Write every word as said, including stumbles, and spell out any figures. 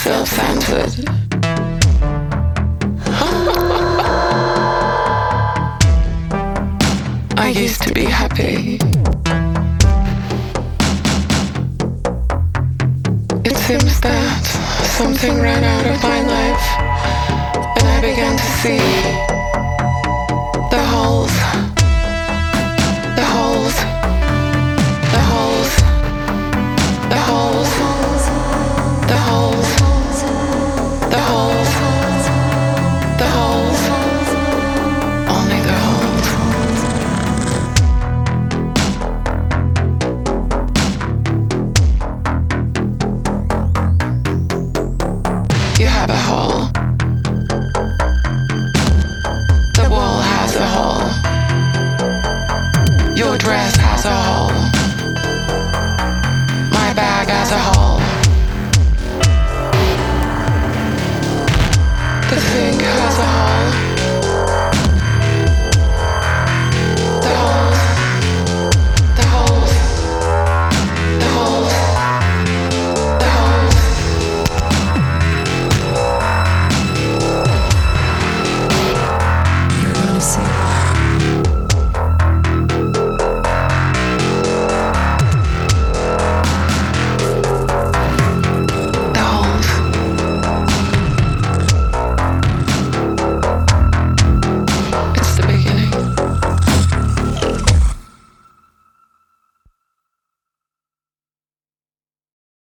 self-centered. I used to be happy. It seems that something ran out of my life, and I began to see the holes, the holes, the holes, the holes, the holes, the holes, the holes, only the holes. You have a hole. The wall has a hole. Your dress has a hole. My bag has a hole. The thing has